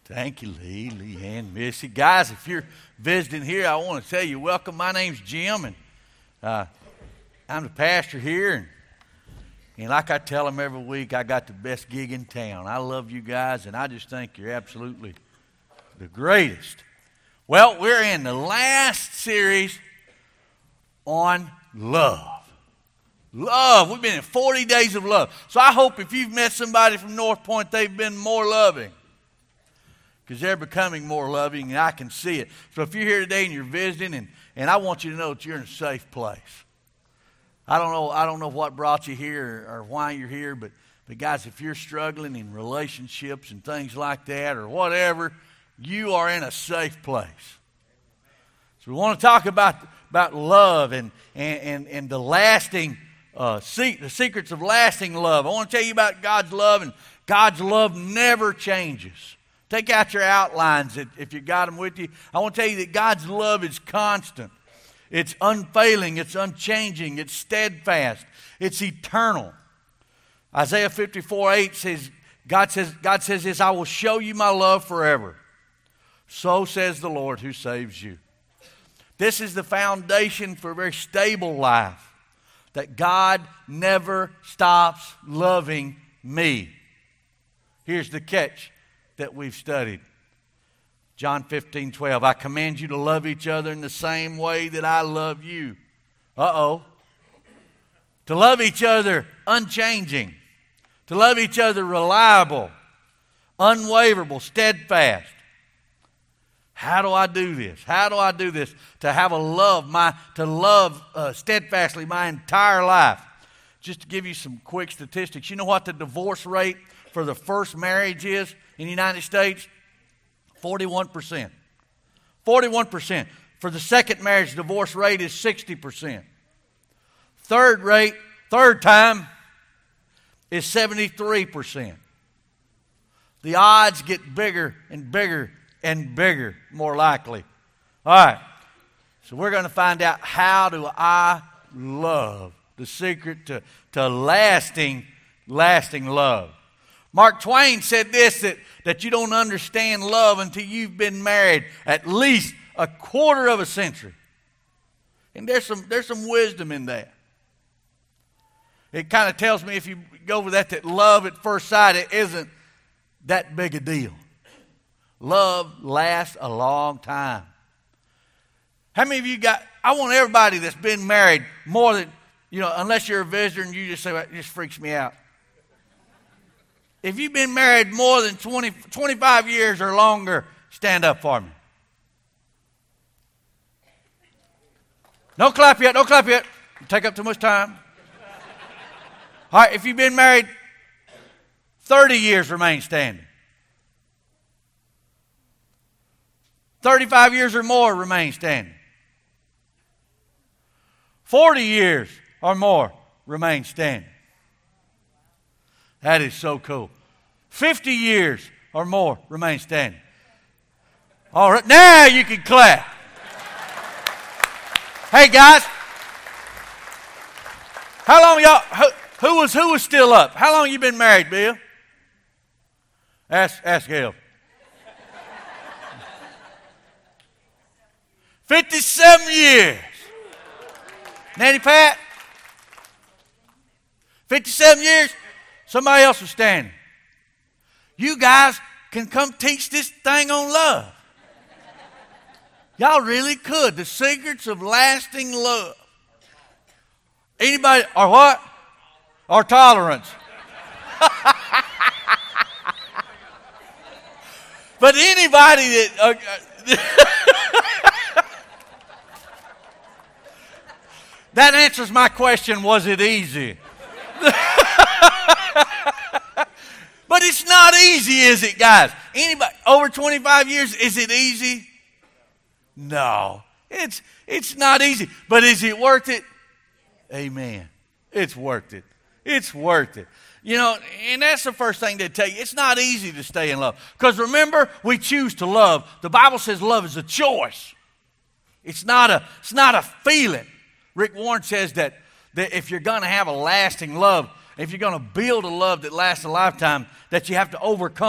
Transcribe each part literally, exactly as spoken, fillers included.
Thank you, Lee, Lee, and Missy. Guys, if you're visiting here, I want to tell you, welcome. My name's Jim, and uh, I'm the pastor here. And, and like I tell them every week, I got the best gig in town. I love you guys, and I just think you're absolutely the greatest. Well, we're in the last series on love. Love. We've been in forty days of love. So I hope if you've met somebody from North Point, they've been more loving. Because they're becoming more loving, and I can see it. So if you're here today and you're visiting, and, and I want you to know that you're in a safe place. I don't know I don't know what brought you here or, or why you're here, but, but guys, if you're struggling in relationships and things like that or whatever, you are in a safe place. So we want to talk about, about love and, and, and, and the lasting, uh, se- the secrets of lasting love. I want to tell you about God's love, and God's love never changes. Take out your outlines if you got them with you. I want to tell you that God's love is constant. It's unfailing. It's unchanging. It's steadfast. It's eternal. Isaiah fifty-four eight says, God says, God says this, I will show you my love forever. So says the Lord who saves you. This is the foundation for a very stable life. That God never stops loving me. Here's the catch that we've studied. John fifteen twelve. I command you to love each other in the same way that I love you. Uh-oh. To love each other unchanging. To love each other reliable. Unwaverable. Steadfast. How do I do this? How do I do this? To have a love, my to love uh, steadfastly my entire life. Just to give you some quick statistics. You know what the divorce rate for the first marriage is in the United States? forty-one percent. forty-one percent. For the second marriage, divorce rate is sixty percent. Third rate, third time, is seventy-three percent. The odds get bigger and bigger and bigger, more likely. All right. So we're going to find out, how do I love? The secret to, to lasting, lasting love. Mark Twain said this, that, that you don't understand love until you've been married at least a quarter of a century. And there's some, there's some wisdom in that. It kind of tells me, if you go over that, that love at first sight, it isn't that big a deal. Love lasts a long time. How many of you got, I want everybody that's been married more than, you know, unless you're a visitor and you just say, well, it just freaks me out. If you've been married more than twenty, twenty-five years or longer, stand up for me. Don't clap yet, don't clap yet. You take up too much time. All right, if you've been married thirty years, remain standing. thirty-five years or more, remain standing. forty years or more, remain standing. That is so cool. fifty years or more, remain standing. All right, now you can clap. Hey guys, how long y'all, who, who was who was still up? How long you been married, Bill? Ask, ask Gail. fifty-seven years. Nanny Pat? fifty-seven years? Somebody else was standing. You guys can come teach this thing on love. Y'all really could. The secrets of lasting love. Anybody, or what? Or tolerance. But anybody that... Uh, that answers my question, was it easy? But it's not easy, is it, guys? Anybody over twenty-five years, is it easy? No. It's it's not easy. But is it worth it? Amen. It's worth it. It's worth it. You know, and that's the first thing they tell you. It's not easy to stay in love. Because remember, we choose to love. The Bible says love is a choice. It's not a, it's not a feeling. Rick Warren says that, that if you're going to have a lasting love, if you're going to build a love that lasts a lifetime, that you have to overcome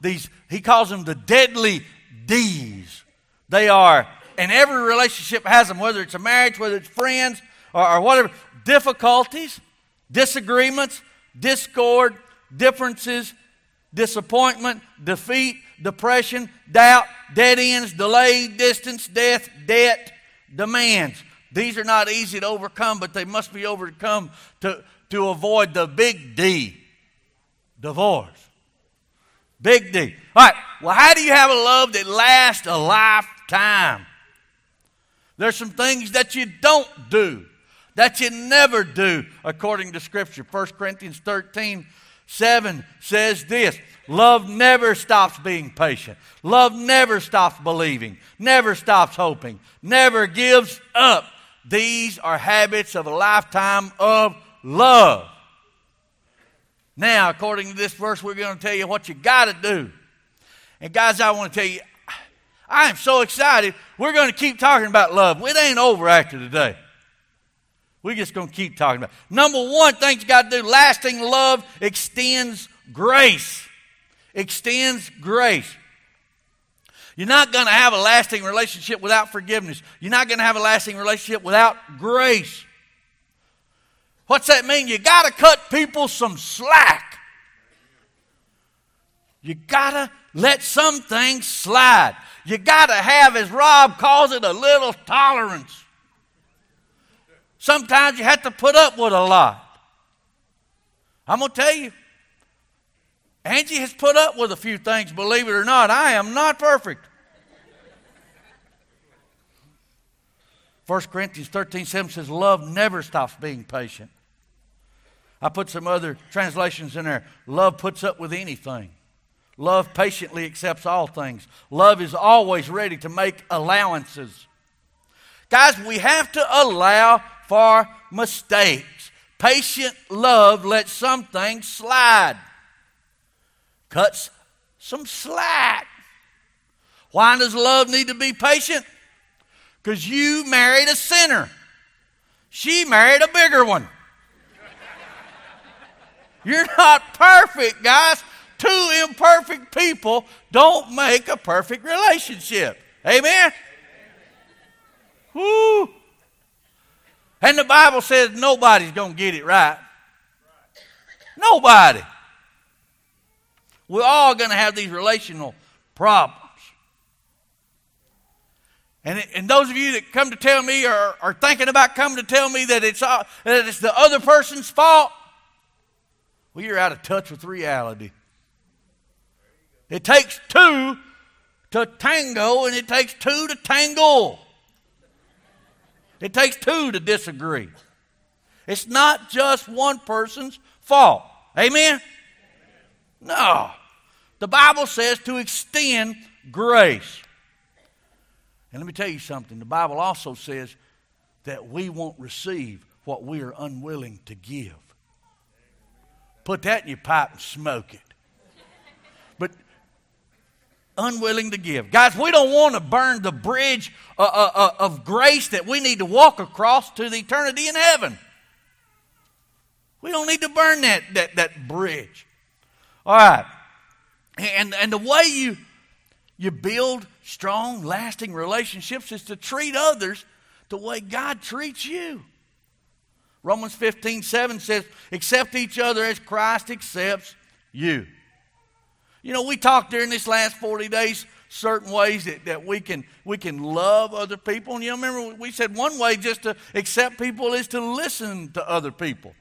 these, he calls them the deadly D's. They are, and every relationship has them, whether it's a marriage, whether it's friends, or, or whatever. Difficulties, disagreements, discord, differences, disappointment, defeat, depression, doubt, dead ends, delay, distance, death, debt, demands. These are not easy to overcome, but they must be overcome to, to avoid the big D, divorce. Big D. All right, well, how do you have a love that lasts a lifetime? There's some things that you don't do, that you never do, according to Scripture. First Corinthians thirteen seven says this: love never stops being patient. Love never stops believing, never stops hoping, never gives up. These are habits of a lifetime of love. Now, according to this verse, we're going to tell you what you got to do. And guys, I want to tell you, I am so excited. We're going to keep talking about love. It ain't over after today. We're just going to keep talking about it. Number one thing you got to do, lasting love extends grace. Extends grace. You're not going to have a lasting relationship without forgiveness. You're not going to have a lasting relationship without grace. What's that mean? You got to cut people some slack. You got to let some things slide. You got to have, as Rob calls it, a little tolerance. Sometimes you have to put up with a lot. I'm going to tell you, Angie has put up with a few things, believe it or not. I am not perfect. First Corinthians thirteen seven says, love never stops being patient. I put some other translations in there. Love puts up with anything. Love patiently accepts all things. Love is always ready to make allowances. Guys, we have to allow for mistakes. Patient love lets some things slide. Cuts some slack. Why does love need to be patient? Because you married a sinner. She married a bigger one. You're not perfect, guys. Two imperfect people don't make a perfect relationship. Amen? Woo! And the Bible says nobody's going to get it right. Nobody. We're all going to have these relational problems. And, and those of you that come to tell me or are thinking about coming to tell me that it's, all, that it's the other person's fault, well, you're out of touch with reality. It takes two to tango, and it takes two to tangle. It takes two to disagree. It's not just one person's fault. Amen? No. The Bible says to extend grace. And let me tell you something. The Bible also says that we won't receive what we are unwilling to give. Put that in your pipe and smoke it. But unwilling to give. Guys, we don't want to burn the bridge uh, uh, uh, of grace that we need to walk across to the eternity in heaven. We don't need to burn that, that, that bridge. All right. And, and the way you, you build strong, lasting relationships is to treat others the way God treats you. Romans fifteen seven says, accept each other as Christ accepts you. You know, we talked during this last forty days certain ways that, that we can we can love other people. And you know, remember we said one way just to accept people is to listen to other people.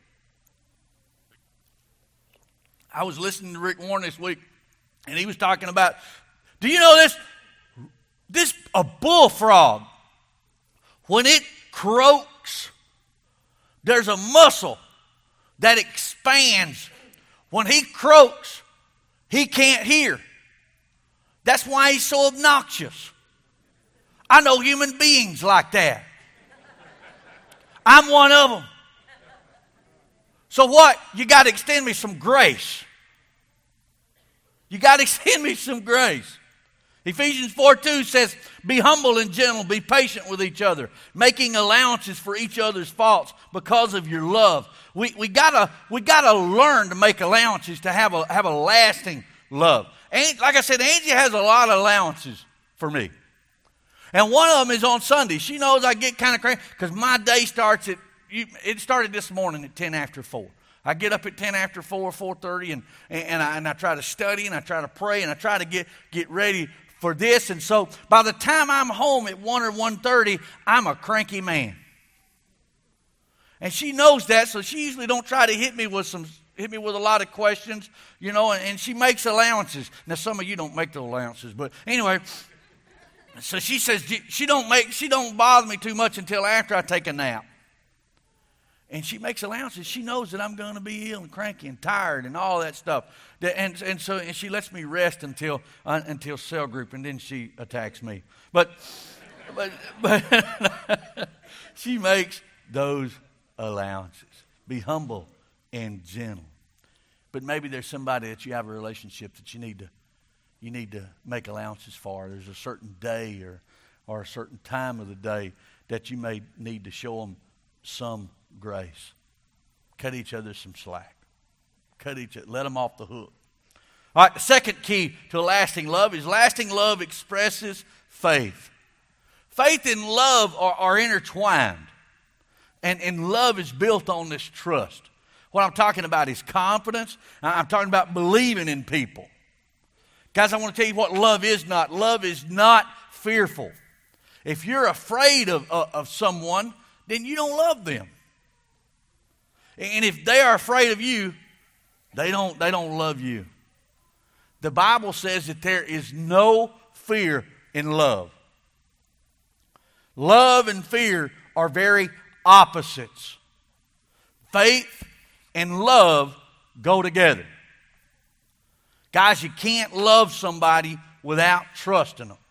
I was listening to Rick Warren this week, and he was talking about, do you know this? This a bullfrog, when it croaks, there's a muscle that expands. When he croaks, he can't hear. That's why he's so obnoxious. I know human beings like that. I'm one of them. So what? You got to extend me some grace. You got to extend me some grace. Ephesians four two says, be humble and gentle, be patient with each other, making allowances for each other's faults because of your love. We we gotta we gotta learn to make allowances to have a have a lasting love. And like I said, Angie has a lot of allowances for me. And one of them is on Sunday. She knows I get kind of crazy because my day starts at, it started this morning at ten after four. I get up at ten after four, four thirty, and, and, I, and I try to study, and I try to pray, and I try to get, get ready for this. And so by the time I'm home at one or one thirty, I'm a cranky man. And she knows that, so she usually don't try to hit me with some hit me with a lot of questions, you know, and, and she makes allowances. Now, some of you don't make the allowances, but anyway, so she says she don't make she don't bother me too much until after I take a nap. And she makes allowances. She knows that I'm going to be ill and cranky and tired and all that stuff. And, and so and she lets me rest until uh, until cell group, and then she attacks me. But but but she makes those allowances. Be humble and gentle. But maybe there's somebody that you have a relationship that you need to you need to make allowances for. There's a certain day or or a certain time of the day that you may need to show them some grace. Cut each other some slack. Cut each other, let them off the hook. All right, the second key to lasting love is lasting love expresses faith. Faith and love are, are intertwined. And, and love is built on this trust. What I'm talking about is confidence. I'm talking about believing in people. Guys, I want to tell you what love is not. Love is not fearful. If you're afraid of, of, of someone, then you don't love them. And if they are afraid of you, they don't, they don't love you. The Bible says that there is no fear in love. Love and fear are very opposites. Faith and love go together. Guys, you can't love somebody without trusting them.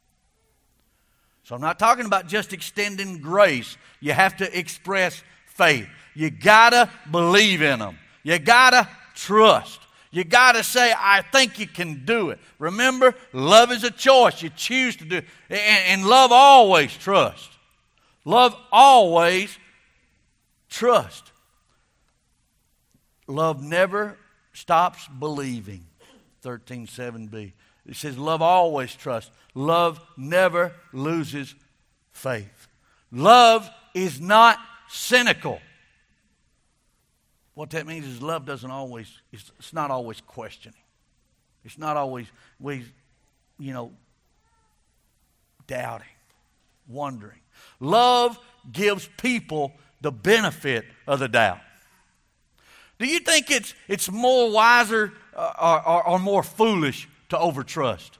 So I'm not talking about just extending grace. You have to express faith. You got to believe in them. You got to trust. You got to say, I think you can do it. Remember, love is a choice. You choose to do it. And, and love always trusts. Love always trusts. Love never stops believing. thirteen seven b. It says love always trusts. Love never loses faith. Love is not cynical. What that means is love doesn't always, it's, it's not always questioning. It's not always, we, you know, doubting, wondering. Love gives people the benefit of the doubt. Do you think it's it's more wiser uh, or, or, or more foolish to overtrust?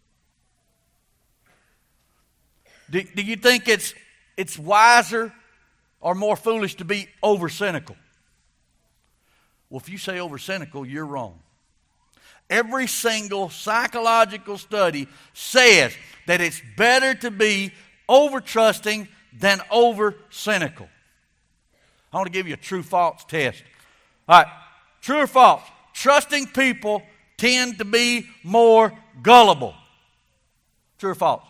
Do, do you think it's it's wiser or more foolish to be over cynical? Well, if you say over cynical, you're wrong. Every single psychological study says that it's better to be over trusting than over cynical. I want to give you a true-false test. All right, true or false? Trusting people tend to be more gullible. True or false?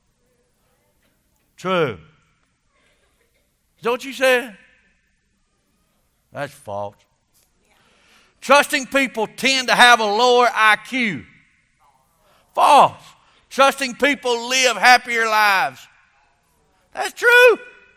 True. Is that what you said? That's false. Trusting people tend to have a lower I Q. False. Trusting people live happier lives. That's true.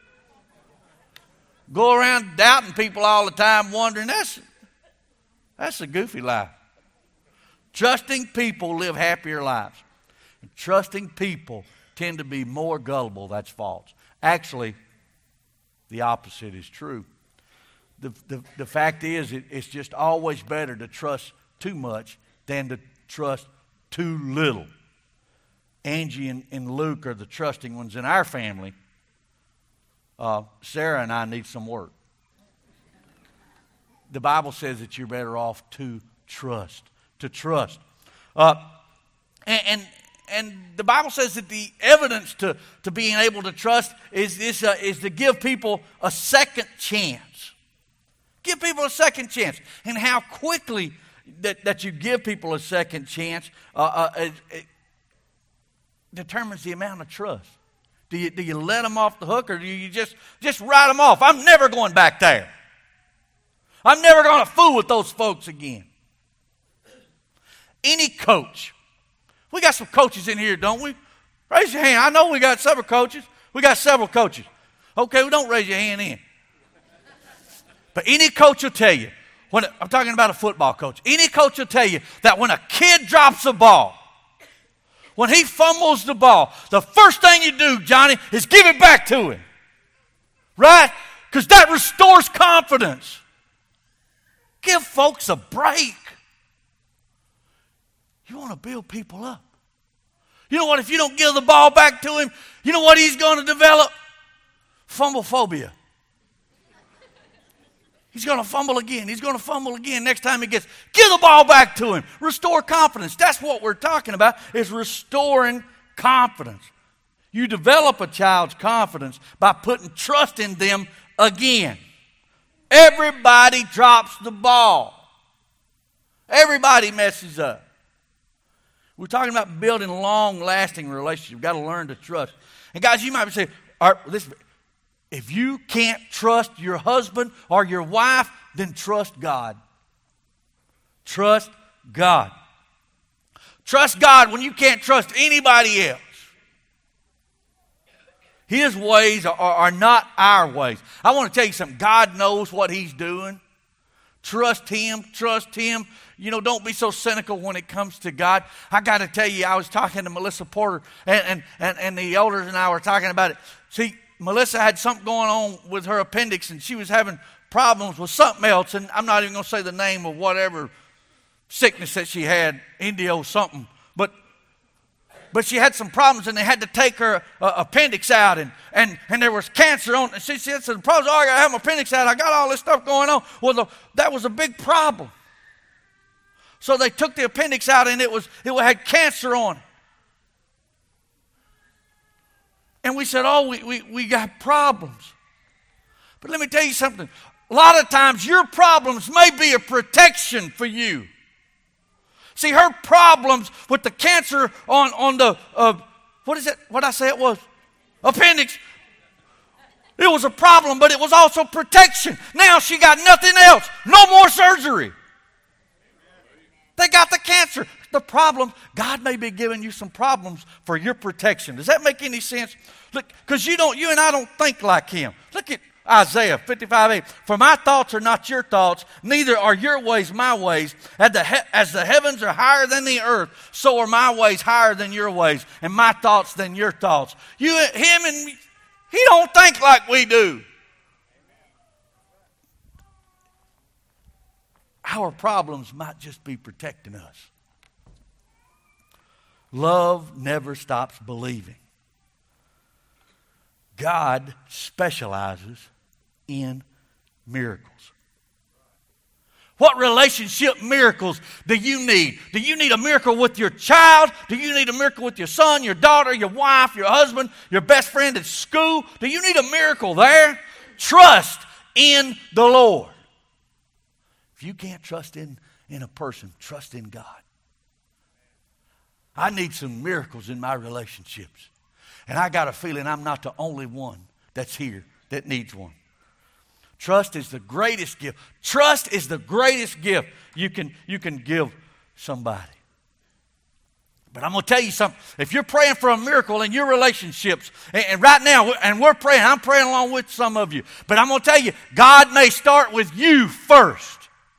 Go around doubting people all the time, wondering, that's, that's a goofy life. Trusting people live happier lives. And trusting people tend to be more gullible. That's false. Actually, the opposite is true. The, the, the fact is, it, it's just always better to trust too much than to trust too little. Angie and, and Luke are the trusting ones in our family. Uh, Sarah and I need some work. The Bible says that you're better off to trust. To trust. Uh, and, and and the Bible says that the evidence to, to being able to trust is, is, uh, is to give people a second chance. Give people a second chance. And how quickly that, that you give people a second chance uh, uh, it, it determines the amount of trust. Do you, do you let them off the hook, or do you just, just write them off? I'm never going back there. I'm never going to fool with those folks again. Any coach. We got some coaches in here, don't we? Raise your hand. I know we got several coaches. We got several coaches. Okay, well, don't raise your hand in. But any coach will tell you, when I'm talking about a football coach, any coach will tell you that when a kid drops a ball, when he fumbles the ball, the first thing you do, Johnny, is give it back to him. Right? Because that restores confidence. Give folks a break. You want to build people up. You know what? If you don't give the ball back to him, you know what he's going to develop? Fumble phobia. He's going to fumble again. He's going to fumble again next time he gets. Give the ball back to him. Restore confidence. That's what we're talking about, is restoring confidence. You develop a child's confidence by putting trust in them again. Everybody drops the ball. Everybody messes up. We're talking about building long-lasting relationships. You've got to learn to trust. And guys, you might be saying, all right, listen, if you can't trust your husband or your wife, then trust God. Trust God. Trust God when you can't trust anybody else. His ways are, are not our ways. I want to tell you something. God knows what He's doing. Trust Him. Trust Him. You know, don't be so cynical when it comes to God. I got to tell you, I was talking to Melissa Porter, and, and, and, and the elders and I were talking about it. See, Melissa had something going on with her appendix, and she was having problems with something else, and I'm not even going to say the name of whatever sickness that she had, Indio something, but but she had some problems, and they had to take her uh, appendix out, and, and, and there was cancer on it. And she said, the problem is, oh, I got to have my appendix out. I got all this stuff going on. Well, the, that was a big problem. So they took the appendix out, and it was it had cancer on it. And we said, oh, we, we, we got problems. But let me tell you something. A lot of times your problems may be a protection for you. See, her problems with the cancer on, on the, uh, what is it? What did I say it was? Appendix. It was a problem, but it was also protection. Now she got nothing else. No more surgery. They got the cancer. The problem, God may be giving you some problems for your protection. Does that make any sense? Look, because you don't, you and I don't think like Him. Look at Isaiah fifty-five eight. For my thoughts are not your thoughts, neither are your ways my ways. As the, he- as the heavens are higher than the earth, so are my ways higher than your ways, and my thoughts than your thoughts. You, him, and me, He don't think like we do. Our problems might just be protecting us. Love never stops believing. God specializes in miracles. What relationship miracles do you need? Do you need a miracle with your child? Do you need a miracle with your son, your daughter, your wife, your husband, your best friend at school? Do you need a miracle there? Trust in the Lord. If you can't trust in, in a person, trust in God. I need some miracles in my relationships. And I got a feeling I'm not the only one that's here that needs one. Trust is the greatest gift. Trust is the greatest gift you can, you can give somebody. But I'm going to tell you something. If you're praying for a miracle in your relationships, and, and right now, and we're praying, I'm praying along with some of you. But I'm going to tell you, God may start with you first.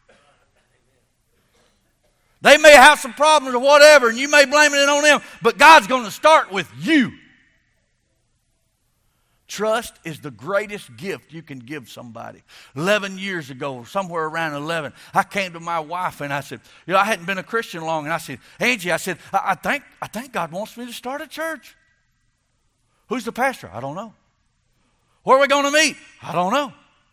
They may have some problems or whatever, and you may blame it on them, but God's going to start with you. Trust is the greatest gift you can give somebody. Eleven years ago, somewhere around eleven, I came to my wife and I said, you know, I hadn't been a Christian long, and I said, Angie, I said, I, I think I think God wants me to start a church. Who's the pastor? I don't know. Where are we going to meet? I don't know.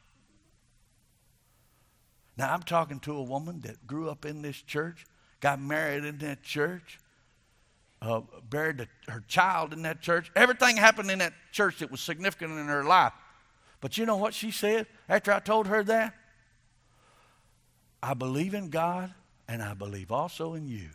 Now, I'm talking to a woman that grew up in this church, got married in that church, uh, buried the, her child in that church. Everything happened in that church that was significant in her life. But you know what she said after I told her that? I believe in God, and I believe also in you.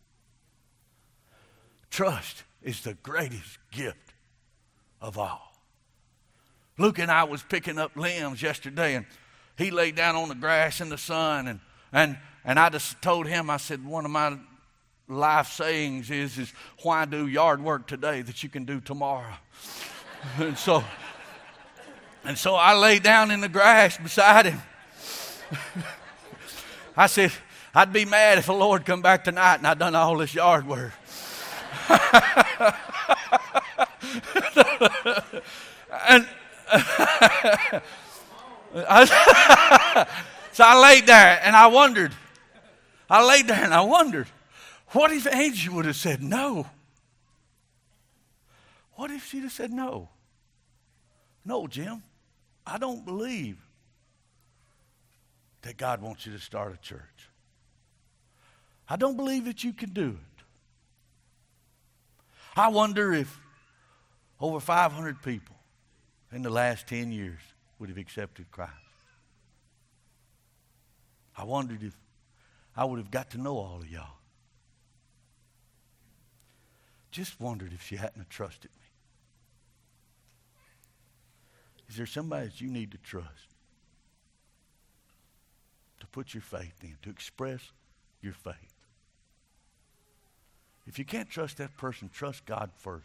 Trust is the greatest gift of all. Luke and I was picking up limbs yesterday, and he laid down on the grass in the sun, and and and I just told him, I said, one of my life sayings is, is why do yard work today that you can do tomorrow? and so, and so I lay down in the grass beside him. I said, I'd be mad if the Lord come back tonight and I'd done all this yard work. and so I laid there and I wondered. I laid there and I wondered, what if Angie would have said no? What if she'd have said no? No, Jim, I don't believe that God wants you to start a church. I don't believe that you can do it. I wonder if over five hundred people in the last ten years would have accepted Christ. I wondered if I would have got to know all of y'all. Just wondered if she hadn't have trusted me. Is there somebody that you need to trust? To put your faith in, to express your faith. If you can't trust that person, trust God first.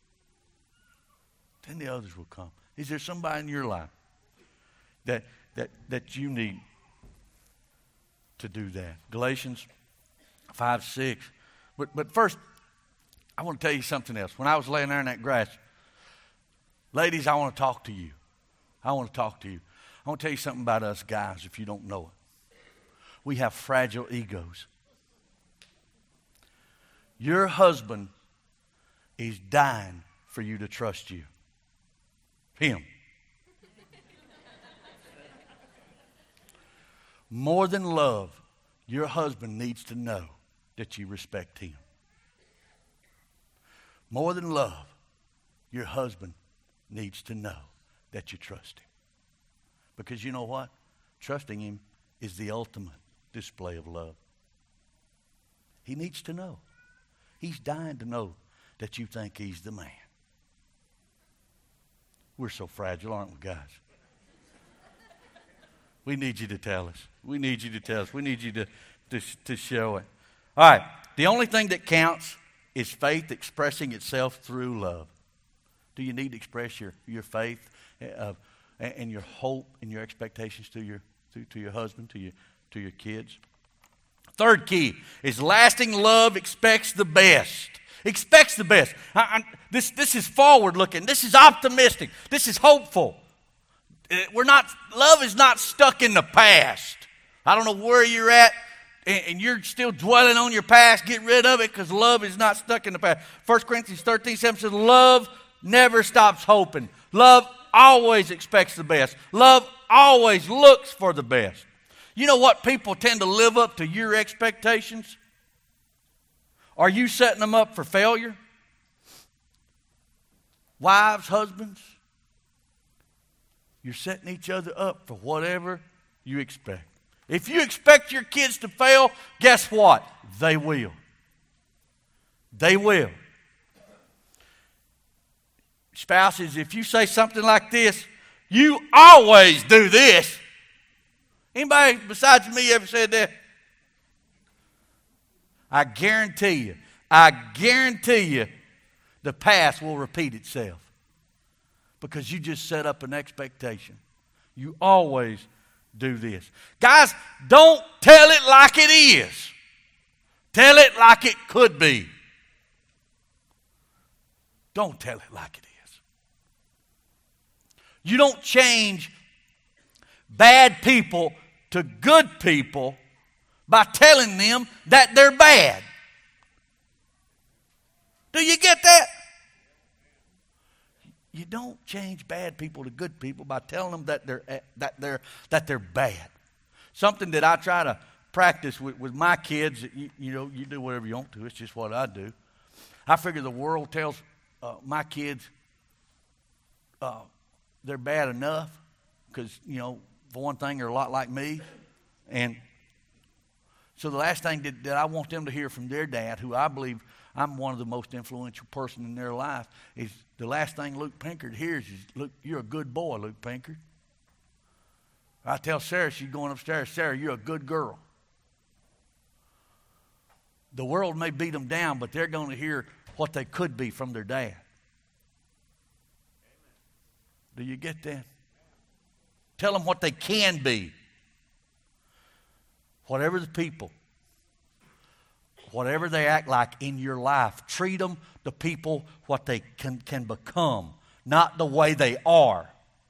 Then the others will come. Is there somebody in your life that that that you need to do that? Galatians five six. But but first, I want to tell you something else. When I was laying there in that grass, ladies, I want to talk to you. I want to talk to you. I want to tell you something about us guys if you don't know it. We have fragile egos. Your husband is dying for you to trust you. Him. More than love, your husband needs to know that you respect him. More than love, your husband needs to know that you trust him. Because you know what? Trusting him is the ultimate display of love. He needs to know. He's dying to know that you think he's the man. We're so fragile, aren't we, guys? We need you to tell us. We need you to tell us. We need you to, to, to show it. All right. The only thing that counts is faith expressing itself through love. Do you need to express your, your faith uh, and, and your hope and your expectations to your to, to your husband, to your to your kids? Third key is lasting love expects the best. Expects the best. I, I, this, this is forward looking. This is optimistic. This is hopeful. We're not, love is not stuck in the past. I don't know where you're at and, and you're still dwelling on your past. Get rid of it because love is not stuck in the past. First Corinthians thirteen seven says, love never stops hoping. Love always expects the best. Love always looks for the best. You know what? People tend to live up to your expectations. Are you setting them up for failure? Wives, husbands, you're setting each other up for whatever you expect. If you expect your kids to fail, guess what? They will. They will. Spouses, if you say something like this, you always do this. Anybody besides me ever said that? I guarantee you, I guarantee you, the past will repeat itself. Because you just set up an expectation. You always do this. Guys, don't tell it like it is. Tell it like it could be. Don't tell it like it is. You don't change bad people to good people by telling them that they're bad. Do you get that? You don't change bad people to good people by telling them that they're that they're that they're bad. Something that I try to practice with, with my kids. You, you know, you do whatever you want to. It's just what I do. I figure the world tells uh, my kids uh, they're bad enough because, you know, for one thing, they're a lot like me, and so the last thing that, that I want them to hear from their dad, who I believe I'm one of the most influential person in their life, is the last thing Luke Pinkard hears is, "Look, you're a good boy, Luke Pinkard." I tell Sarah, she's going upstairs, "Sarah, you're a good girl." The world may beat them down, but they're going to hear what they could be from their dad. Do you get that? Tell them what they can be. Whatever the people, whatever they act like in your life, treat them, the people, what they can, can become, not the way they are.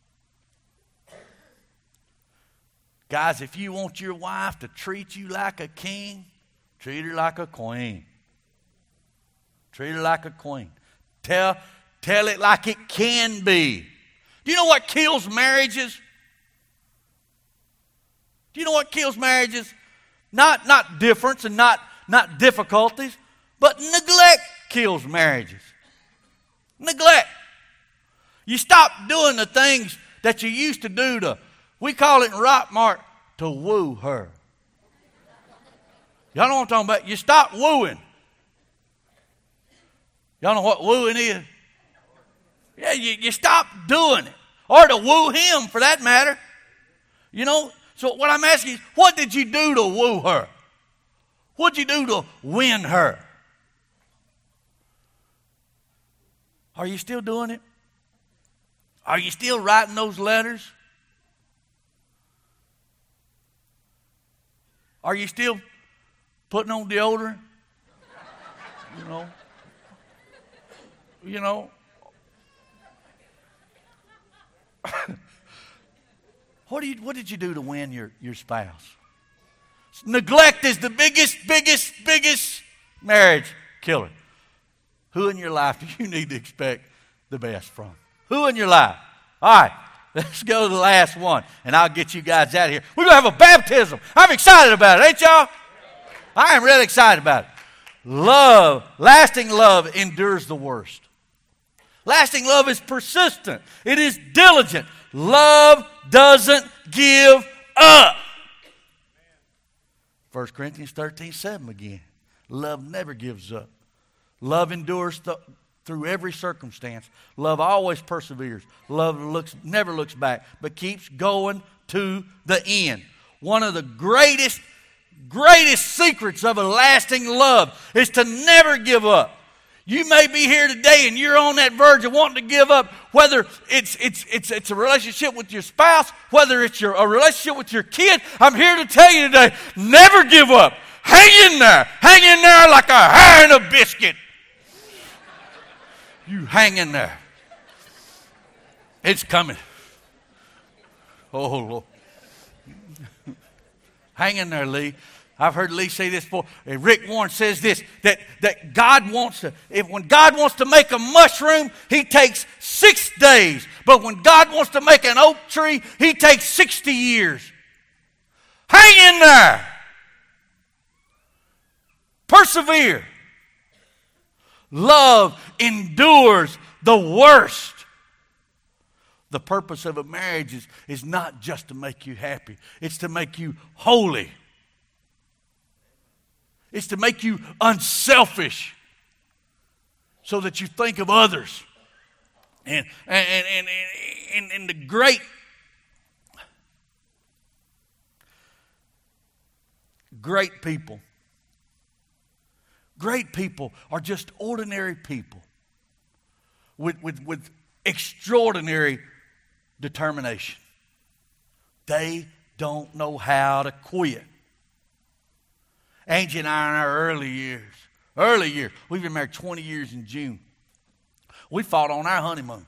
Guys, if you want your wife to treat you like a king, treat her like a queen. Treat her like a queen. Tell, tell it like it can be. Do you know what kills marriages? Do you know what kills marriages? Not, not difference and not, not difficulties, but neglect kills marriages. Neglect. You stop doing the things that you used to do to, we call it in Rockmart, to woo her. Y'all know what I'm talking about? You stop wooing. Y'all know what wooing is? Yeah, you, you stop doing it. Or to woo him, for that matter. You know, so what I'm asking is, what did you do to woo her? What did you do to win her? Are you still doing it? Are you still writing those letters? Are you still putting on deodorant? You know? You know? What do you, what did you do to win your, your spouse? Neglect is the biggest, biggest, biggest marriage killer. Who in your life do you need to expect the best from? Who in your life? All right, let's go to the last one, and I'll get you guys out of here. We're going to have a baptism. I'm excited about it, ain't y'all? I am really excited about it. Love, lasting love endures the worst. Lasting love is persistent. It is diligent. Love doesn't give up. First Corinthians thirteen seven again. Love never gives up. Love endures th- through every circumstance. Love always perseveres. Love looks never looks back, but keeps going to the end. One of the greatest, greatest secrets of a lasting love is to never give up. You may be here today and you're on that verge of wanting to give up, whether it's it's it's it's a relationship with your spouse, whether it's your a relationship with your kid. I'm here to tell you today, never give up. Hang in there. Hang in there like a hair in a biscuit. You hang in there. It's coming. Oh, Lord. Hang in there, Lee. I've heard Lee say this before. Rick Warren says this, that, that God wants to, if when God wants to make a mushroom, he takes six days. But when God wants to make an oak tree, he takes sixty years. Hang in there. Persevere. Love endures the worst. The purpose of a marriage is, is not just to make you happy. It's to make you holy. It's to make you unselfish so that you think of others. And, and, and, and, and, and the great, great people, great people are just ordinary people with, with, with extraordinary determination. They don't know how to quit. Angie and I in our early years, early years, we've been married twenty years in June. We fought on our honeymoon.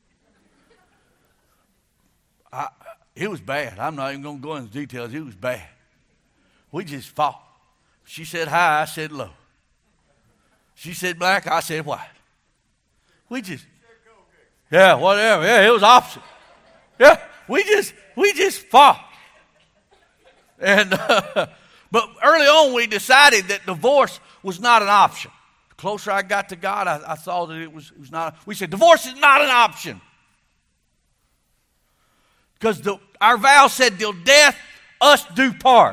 I, it was bad. I'm not even going to go into details. It was bad. We just fought. She said hi, I said low. She said black, I said white. We just, yeah, whatever. Yeah, it was opposite. Yeah, we just, we just fought. And, uh, but early on we decided that divorce was not an option. The closer I got to God, I, I saw that it was, it was not. We said divorce is not an option. Because the, our vow said till death us do part.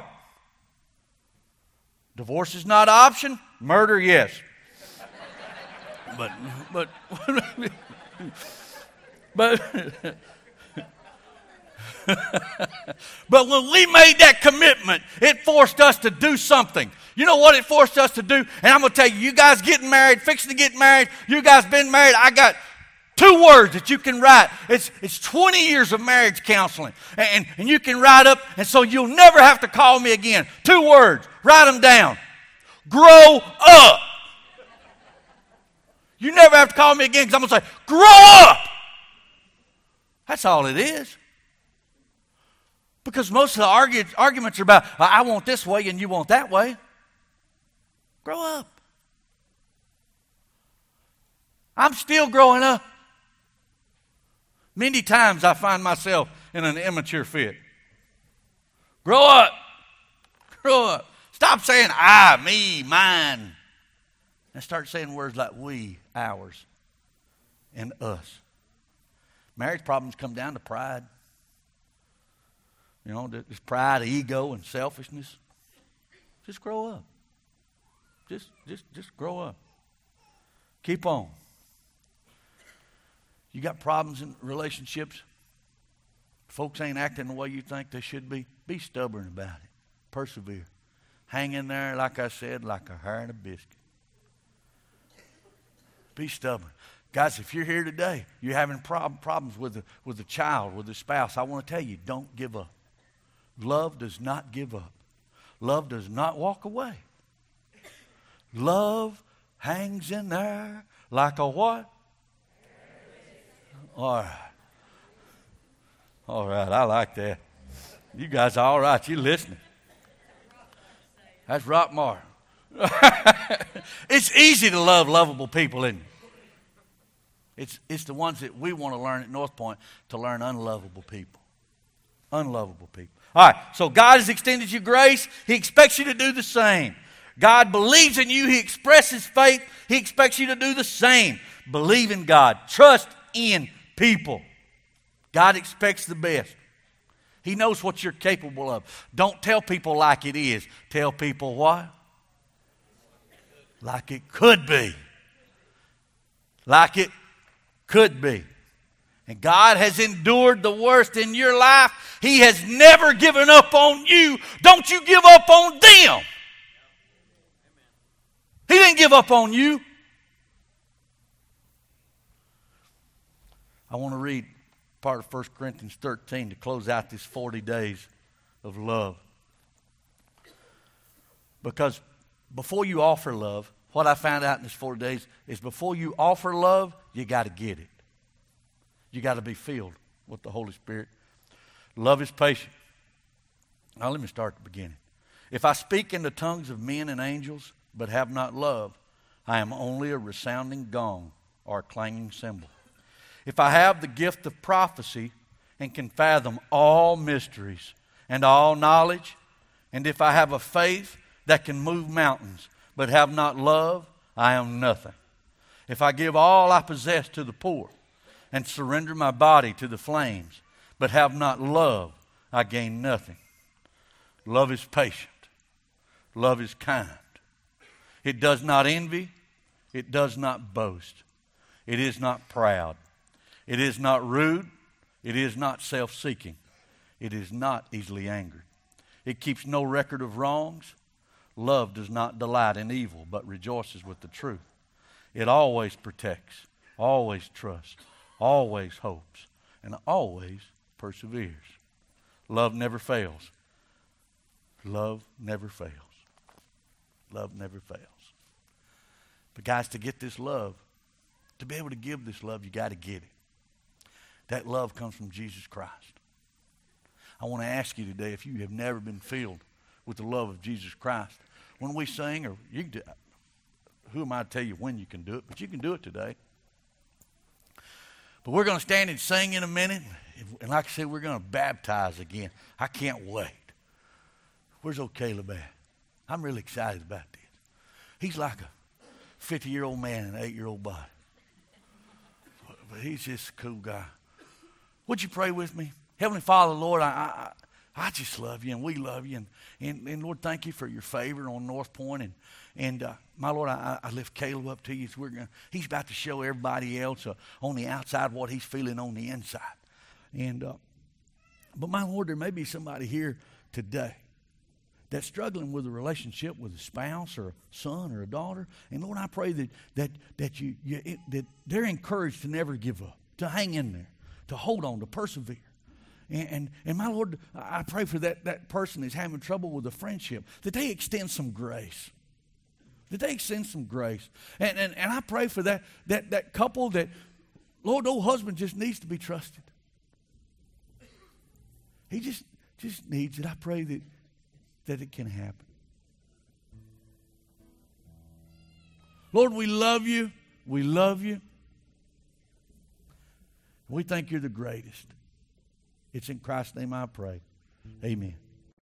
Divorce is not an option. Murder, yes. But, but, but, But when we made that commitment, it forced us to do something. You know what it forced us to do? And I'm going to tell you, you guys getting married, fixing to get married, you guys been married, I got two words that you can write. It's, it's twenty years of marriage counseling. And, and you can write up, and so you'll never have to call me again. Two words. Write them down. Grow up. You never have to call me again because I'm going to say, grow up. That's all it is. Because most of the argue, arguments are about, I want this way and you want that way. Grow up. I'm still growing up. Many times I find myself in an immature fit. Grow up. Grow up. Stop saying I, me, mine. And start saying words like we, ours, and us. Marriage problems come down to pride. You know, there's pride, ego, and selfishness. Just grow up. Just, just, just grow up. Keep on. You got problems in relationships? Folks ain't acting the way you think they should be? Be stubborn about it. Persevere. Hang in there, like I said, like a hair in a biscuit. Be stubborn. Guys, if you're here today, you're having prob- problems with a, with a child, with a spouse, I want to tell you, don't give up. Love does not give up. Love does not walk away. Love hangs in there like a what? All right. All right, I like that. You guys are all right. You're listening. That's Rockmar. It's easy to love lovable people, isn't it? It's, it's the ones that we want to learn at North Point to learn unlovable people. Unlovable people. All right, so God has extended you grace. He expects you to do the same. God believes in you. He expresses faith. He expects you to do the same. Believe in God. Trust in people. God expects the best. He knows what you're capable of. Don't tell people like it is. Tell people what? Like it could be. Like it could be. And God has endured the worst in your life. He has never given up on you. Don't you give up on them. He didn't give up on you. I want to read part of First Corinthians thirteen to close out this forty days of love. Because before you offer love, what I found out in this forty days is before you offer love, you got to get it. You got to be filled with the Holy Spirit. Love is patient. Now let me start at the beginning. If I speak in the tongues of men and angels, but have not love, I am only a resounding gong or a clanging cymbal. If I have the gift of prophecy and can fathom all mysteries and all knowledge, and if I have a faith that can move mountains, but have not love, I am nothing. If I give all I possess to the poor and surrender my body to the flames, but have not love, I gain nothing. Love is patient. Love is kind. It does not envy. It does not boast. It is not proud. It is not rude. It is not self-seeking. It is not easily angered. It keeps no record of wrongs. Love does not delight in evil, but rejoices with the truth. It always protects, always trusts, always hopes, and always perseveres. Love never fails. Love never fails. Love never fails. But guys, to get this love, to be able to give this love, you got to get it. That love comes from Jesus Christ. I want to ask you today, if you have never been filled with the love of Jesus Christ, when we sing, or you can do, who am I to tell you when you can do it, but you can do it today. But we're going to stand and sing in a minute, and like I said, we're going to baptize again. I can't wait. Where's old Caleb at? I'm really excited about this. He's like a fifty-year-old man in an eight-year-old body. But he's just a cool guy. Would you pray with me? Heavenly Father, Lord, I, I, I just love you, and we love you. And, and, and Lord, thank you for your favor on North Point. And, and uh, my Lord, I, I lift Caleb up to you. So we're gonna, he's about to show everybody else uh, on the outside what he's feeling on the inside. And uh, But my Lord, there may be somebody here today that's struggling with a relationship with a spouse or a son or a daughter. And Lord, I pray that that that you, you it, that they're encouraged to never give up, to hang in there, to hold on, to persevere. And, and, and my Lord, I pray for that, that person that's having trouble with a friendship, that they extend some grace. That they extend some grace. And, and, and I pray for that, that, that couple that, Lord, old husband just needs to be trusted. He just, just needs it. I pray that, that it can happen. Lord, we love you. We love you. We think you're the greatest. It's in Christ's name I pray. Amen.